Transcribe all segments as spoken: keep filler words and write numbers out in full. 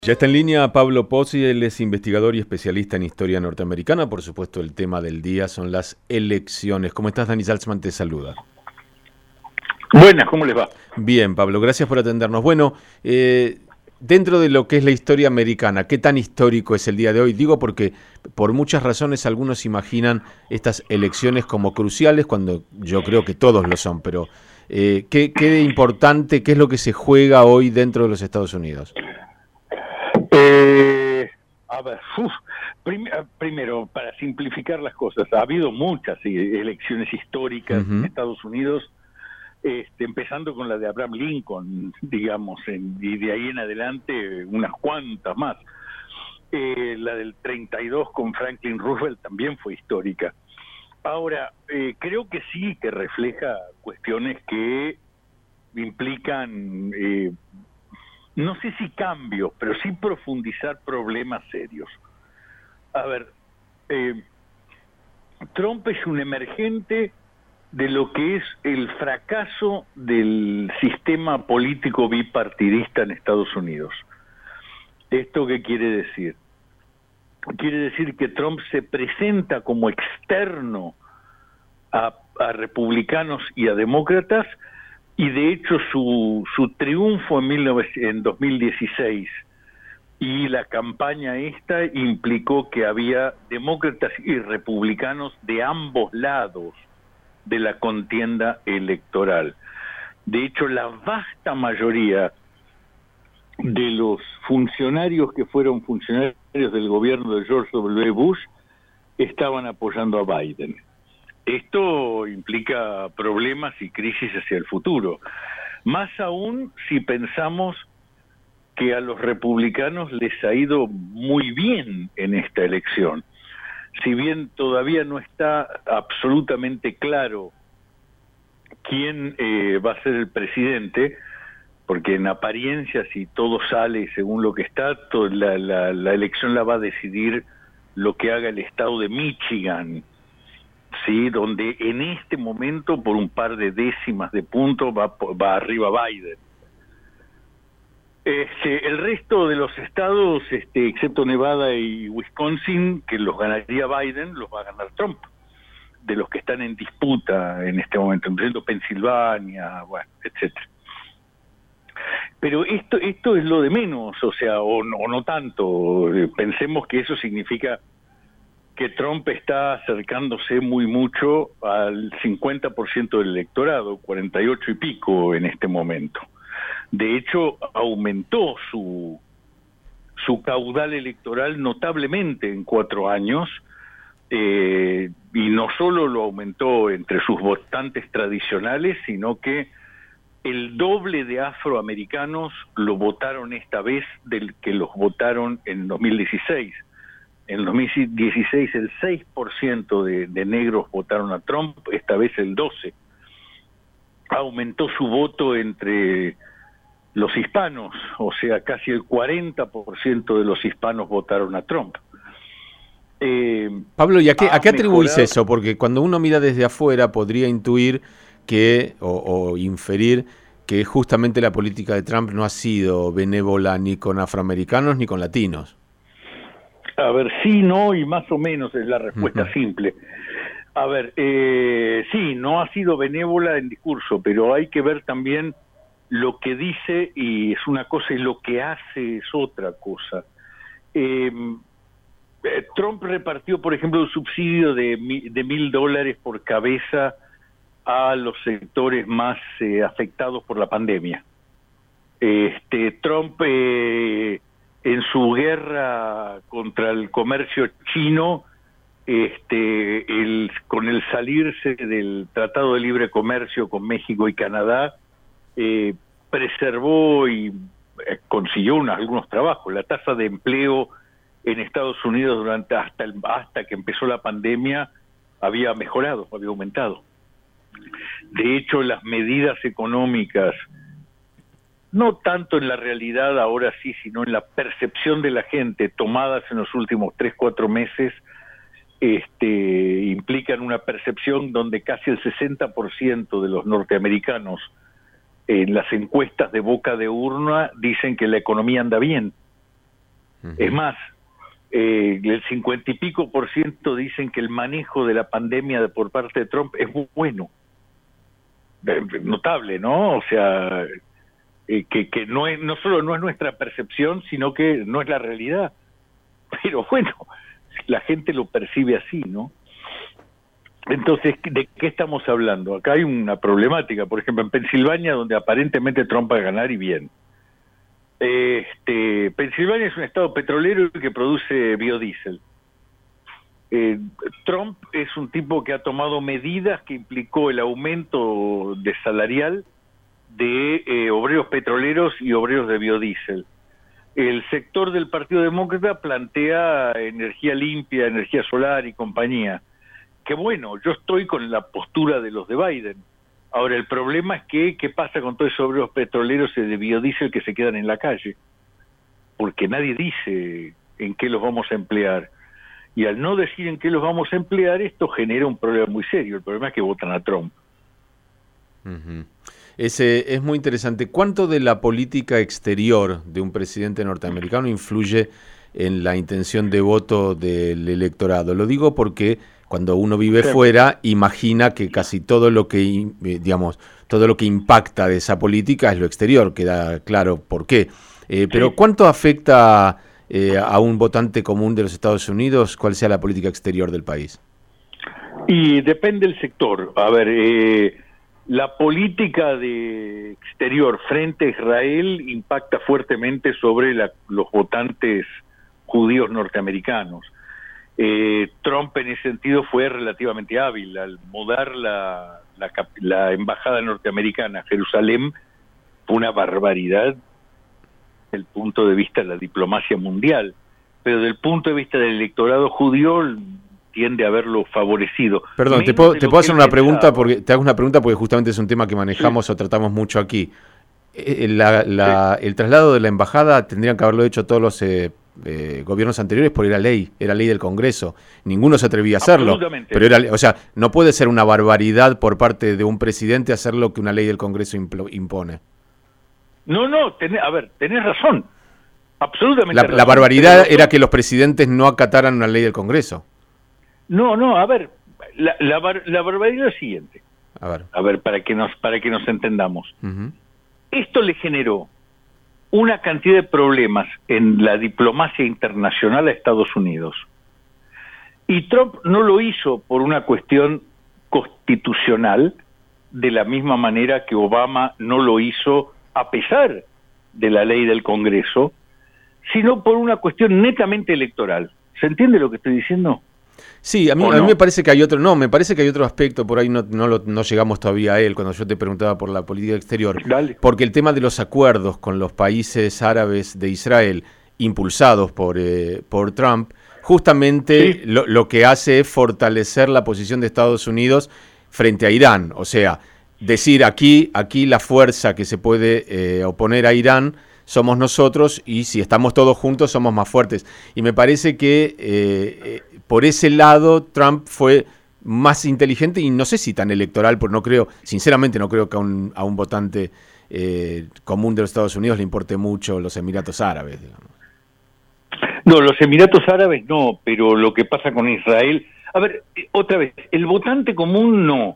Ya está en línea Pablo Pozzi, él es investigador y especialista en historia norteamericana. Por supuesto, el tema del día son las elecciones. ¿Cómo estás? Dani Salzman te saluda. Buenas, ¿cómo les va? Bien, Pablo, gracias por atendernos. Bueno, eh, dentro de lo que es la historia americana, ¿qué tan histórico es el día de hoy? Digo porque por muchas razones algunos imaginan estas elecciones como cruciales, cuando yo creo que todos lo son, pero eh, ¿qué, qué de importante, qué es lo que se juega hoy dentro de los Estados Unidos? Eh, a ver, uf, prim primero, para simplificar las cosas, ha habido muchas sí, elecciones históricas uh-huh. en Estados Unidos, este, empezando con la de Abraham Lincoln, digamos, en, y de ahí en adelante unas cuantas más. Eh, la del treinta y dos con Franklin Roosevelt también fue histórica. Ahora, eh, creo que sí que refleja cuestiones que implican... Eh, no sé si cambios, pero sí profundizar problemas serios. A ver, eh, Trump es un emergente de lo que es el fracaso del sistema político bipartidista en Estados Unidos. ¿Esto qué quiere decir? Quiere decir que Trump se presenta como externo a, a republicanos y a demócratas. Y de hecho su, su triunfo en, mil novecientos, en dos mil dieciséis y la campaña esta implicó que había demócratas y republicanos de ambos lados de la contienda electoral. De hecho, la vasta mayoría de los funcionarios que fueron funcionarios del gobierno de George W. Bush estaban apoyando a Biden. Esto implica problemas y crisis hacia el futuro. Más aún si pensamos que a los republicanos les ha ido muy bien en esta elección. Si bien todavía no está absolutamente claro quién eh, va a ser el presidente, porque en apariencia si todo sale según lo que está, todo, la, la, la elección la va a decidir lo que haga el estado de Michigan, sí, donde en este momento por un par de décimas de punto va, va arriba Biden. Este, el resto de los estados, este, excepto Nevada y Wisconsin, que los ganaría Biden, los va a ganar Trump, de los que están en disputa en este momento, incluyendo Pensilvania, bueno, etcétera. Pero esto, esto es lo de menos, o sea, o no, o no tanto. Pensemos que eso significa que Trump está acercándose muy mucho al cincuenta por ciento del electorado, cuarenta y ocho y pico en este momento. De hecho, aumentó su, su caudal electoral notablemente en cuatro años, eh, y no solo lo aumentó entre sus votantes tradicionales, sino que el doble de afroamericanos lo votaron esta vez del que los votaron en dos mil dieciséis. En dos mil dieciséis el seis por ciento de, de negros votaron a Trump, esta vez el doce por ciento. Aumentó su voto entre los hispanos, o sea, casi el cuarenta por ciento de los hispanos votaron a Trump. Eh, Pablo, ¿y a qué, a qué atribuís eso? Porque cuando uno mira desde afuera podría intuir que, o, o inferir que justamente la política de Trump no ha sido benévola ni con afroamericanos ni con latinos. A ver, sí, no y más o menos es la respuesta uh-huh. simple. A ver, eh, sí, no ha sido benévola en discurso, pero hay que ver también lo que dice y es una cosa y lo que hace es otra cosa. Eh, eh, Trump repartió, por ejemplo, un subsidio de, de mil dólares por cabeza a los sectores más eh, afectados por la pandemia. Este, Trump... Eh, en su guerra contra el comercio chino, este, el, con el salirse del Tratado de Libre Comercio con México y Canadá, eh, preservó y eh, consiguió una, algunos trabajos. La tasa de empleo en Estados Unidos durante hasta, el, hasta que empezó la pandemia había mejorado, había aumentado. De hecho, las medidas económicas, no tanto en la realidad ahora sí, sino en la percepción de la gente tomadas en los últimos tres, cuatro meses, este, implican una percepción donde casi el sesenta por ciento de los norteamericanos en las encuestas de boca de urna dicen que la economía anda bien. Uh-huh. Es más, eh, el cincuenta y pico por ciento dicen que el manejo de la pandemia de, por parte de Trump es muy bueno. Notable, ¿no? O sea, eh, que, que no es, no solo no es nuestra percepción, sino que no es la realidad. Pero bueno, la gente lo percibe así, ¿no? Entonces, ¿de qué estamos hablando? Acá hay una problemática, por ejemplo, en Pensilvania, donde aparentemente Trump va a ganar y bien. Este, Pensilvania es un estado petrolero que produce biodiesel. Eh, Trump es un tipo que ha tomado medidas que implicó el aumento de salarial de eh, obreros petroleros y obreros de biodiesel. El sector del Partido Demócrata plantea energía limpia, energía solar y compañía. Que bueno, yo estoy con la postura de los de Biden. Ahora, el problema es que, ¿qué pasa con todos esos obreros petroleros y de biodiesel que se quedan en la calle? Porque nadie dice en qué los vamos a emplear. Y al no decir en qué los vamos a emplear, esto genera un problema muy serio. El problema es que votan a Trump. Uh-huh. Ese es muy interesante. ¿Cuánto de la política exterior de un presidente norteamericano influye en la intención de voto del electorado? Lo digo porque cuando uno vive sí. fuera, imagina que casi todo lo que, digamos, todo lo que impacta de esa política es lo exterior. Queda claro por qué. Eh, pero sí. ¿cuánto afecta eh, a un votante común de los Estados Unidos cuál sea la política exterior del país? Y depende del sector. A ver, eh, la política de exterior frente a Israel impacta fuertemente sobre la, los votantes judíos norteamericanos. Eh, Trump en ese sentido fue relativamente hábil al mudar la, la, la embajada norteamericana a Jerusalén. Fue una barbaridad desde el punto de vista de la diplomacia mundial, pero desde el punto de vista del electorado judío tiende a haberlo favorecido. Perdón, te puedo, te puedo hacer una pregunta porque te hago una pregunta porque justamente es un tema que manejamos sí. o tratamos mucho aquí. Eh, la, la, sí. El traslado de la embajada tendrían que haberlo hecho todos los eh, eh, gobiernos anteriores porque era ley, era ley del Congreso. Ninguno se atrevía a hacerlo. Pero era, o sea, no puede ser una barbaridad por parte de un presidente hacer lo que una ley del Congreso impone. No, no, tenés, a ver, tenés razón. Absolutamente la, razón. La barbaridad era que los presidentes no acataran una ley del Congreso. No, no, a ver, la, la, bar, la barbaridad es la siguiente. A ver, a ver para que nos para que nos entendamos. Uh-huh. Esto le generó una cantidad de problemas en la diplomacia internacional a Estados Unidos. Y Trump no lo hizo por una cuestión constitucional, de la misma manera que Obama no lo hizo a pesar de la ley del Congreso, sino por una cuestión netamente electoral. ¿Se entiende lo que estoy diciendo? Sí, a mí, no? a mí me parece que hay otro, no, me parece que hay otro aspecto, por ahí no, no, lo, no llegamos todavía a él, cuando yo te preguntaba por la política exterior. Dale. Porque el tema de los acuerdos con los países árabes de Israel, impulsados por, eh, por Trump, justamente sí. lo, lo que hace es fortalecer la posición de Estados Unidos frente a Irán. O sea, decir aquí, aquí la fuerza que se puede eh, oponer a Irán somos nosotros, y si estamos todos juntos somos más fuertes. Y me parece que eh, eh, por ese lado Trump fue más inteligente, y no sé si tan electoral, porque no creo, sinceramente no creo que a un, a un votante eh, común de los Estados Unidos le importe mucho los Emiratos Árabes, digamos. No, los Emiratos Árabes no, pero lo que pasa con Israel... A ver, otra vez, el votante común no.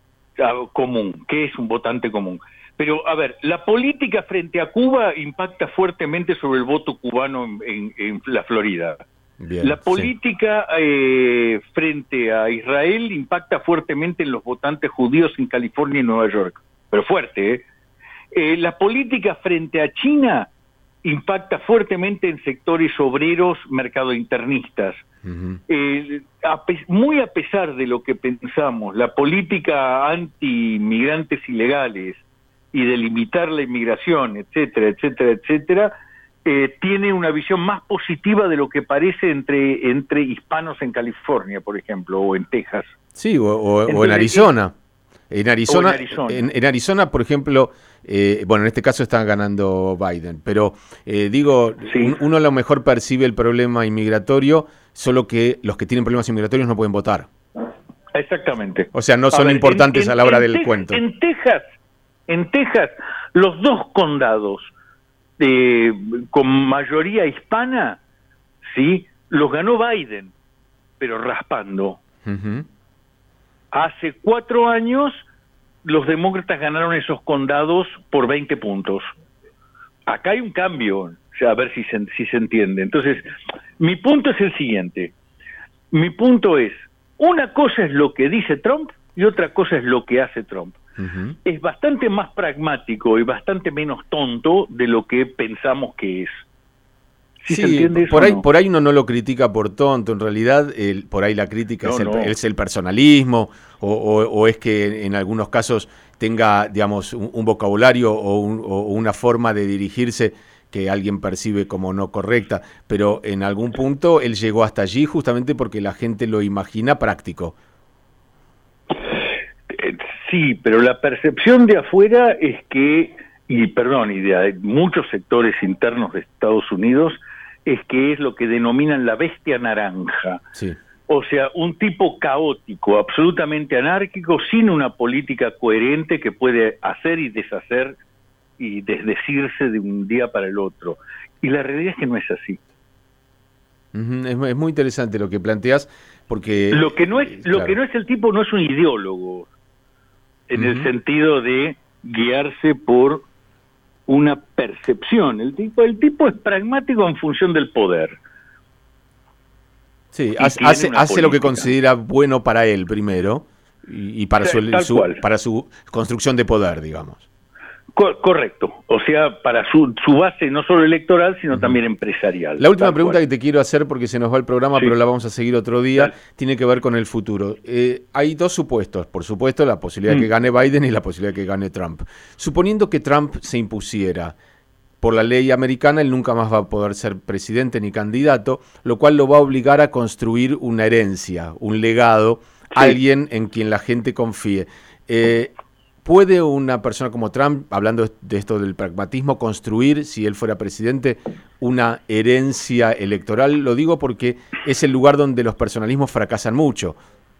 Común, ¿qué es un votante común? Pero, a ver, la política frente a Cuba impacta fuertemente sobre el voto cubano en, en, en la Florida. Bien, la política sí. eh, frente a Israel impacta fuertemente en los votantes judíos en California y Nueva York. Pero fuerte, ¿eh? Eh, la política frente a China impacta fuertemente en sectores obreros mercadointernistas. Uh-huh. Eh, a pe- muy a pesar de lo que pensamos, la política anti-inmigrantes ilegales y de limitar la inmigración, etcétera, etcétera, etcétera, eh, tiene una visión más positiva de lo que parece entre entre hispanos en California, por ejemplo, o en Texas. Sí, o, o, Entonces, o en Arizona. En Arizona, en Arizona. En, en Arizona, por ejemplo, eh, bueno, en este caso está ganando Biden, pero eh, digo, sí. un, uno a lo mejor percibe el problema inmigratorio, solo que los que tienen problemas inmigratorios no pueden votar. Exactamente. O sea, no son ver, importantes en, en, a la hora del te- cuento. En Texas, en Texas, los dos condados eh, con mayoría hispana ¿sí? Los ganó Biden, pero raspando. Uh-huh. Hace cuatro años los demócratas ganaron esos condados por veinte puntos. Acá hay un cambio, o sea, a ver si se, si se entiende. Entonces, mi punto es el siguiente. Mi punto es, una cosa es lo que dice Trump y otra cosa es lo que hace Trump. Uh-huh. Es bastante más pragmático y bastante menos tonto de lo que pensamos que es. ¿Sí, sí, se entiende eso por ahí, no? por ahí uno no lo critica por tonto, en realidad el, por ahí la crítica no, es, el, no. es el personalismo o, o, o es que en algunos casos tenga, digamos, un, un vocabulario o, un, o una forma de dirigirse que alguien percibe como no correcta, pero en algún punto él llegó hasta allí justamente porque la gente lo imagina práctico. Sí, pero la percepción de afuera es que, y perdón, y de muchos sectores internos de Estados Unidos, es que es lo que denominan la bestia naranja. Sí. O sea, un tipo caótico, absolutamente anárquico, sin una política coherente que puede hacer y deshacer y desdecirse de un día para el otro. Y la realidad es que no es así. Uh-huh. Es, es muy interesante lo que planteas, porque... Lo que no es, eh, lo claro. que no es el tipo no es un ideólogo, en uh-huh. el sentido de guiarse por una percepción. El tipo, el tipo es pragmático en función del poder. Sí, hace, hace, hace lo que considera bueno para él primero y, y para, sí, su, su, para su construcción de poder, digamos. Co- correcto, o sea, para su, su base no solo electoral, sino uh-huh. también empresarial. La última pregunta cual. que te quiero hacer, porque se nos va el programa, sí. pero la vamos a seguir otro día, Dale. tiene que ver con el futuro. Eh, hay dos supuestos, por supuesto, la posibilidad mm. de que gane Biden y la posibilidad de que gane Trump. Suponiendo que Trump se impusiera por la ley americana, él nunca más va a poder ser presidente ni candidato, lo cual lo va a obligar a construir una herencia, un legado, sí. alguien en quien la gente confíe. Eh, ¿Puede una persona como Trump, hablando de esto del pragmatismo, construir, si él fuera presidente, una herencia electoral? Lo digo porque es el lugar donde los personalismos fracasan mucho.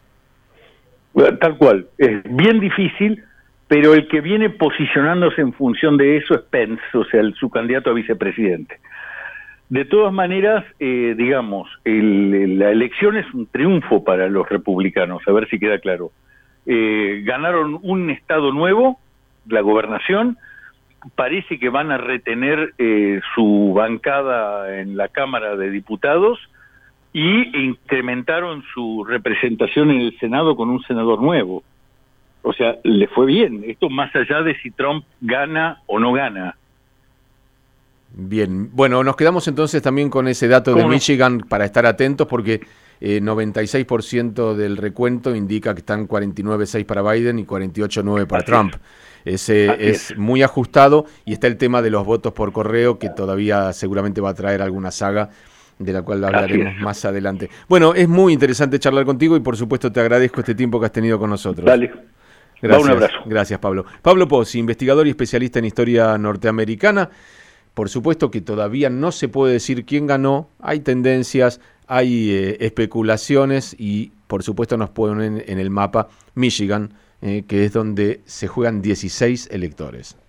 Bueno, tal cual, es bien difícil, pero el que viene posicionándose en función de eso es Pence, o sea, el, su candidato a vicepresidente. De todas maneras, eh, digamos, el, la elección es un triunfo para los republicanos, a ver si queda claro. Eh, ganaron un estado nuevo, la gobernación, parece que van a retener eh, su bancada en la Cámara de Diputados y incrementaron su representación en el Senado con un senador nuevo. O sea, le fue bien, esto más allá de si Trump gana o no gana. Bien, bueno, nos quedamos entonces también con ese dato de Michigan no? para estar atentos porque... Eh, noventa y seis por ciento del recuento indica que están cuarenta y nueve seis para Biden y cuarenta y ocho nueve para Así Trump. Es, eh, es, es muy ajustado y está el tema de los votos por correo que todavía seguramente va a traer alguna saga de la cual hablaremos más adelante. Bueno, es muy interesante charlar contigo y por supuesto te agradezco este tiempo que has tenido con nosotros. Dale. Gracias. Un abrazo. Gracias, Pablo. Pablo Pozzi, investigador y especialista en historia norteamericana. Por supuesto que todavía no se puede decir quién ganó, hay tendencias, hay eh, especulaciones y por supuesto nos ponen en el mapa Michigan, eh, que es donde se juegan dieciséis electores.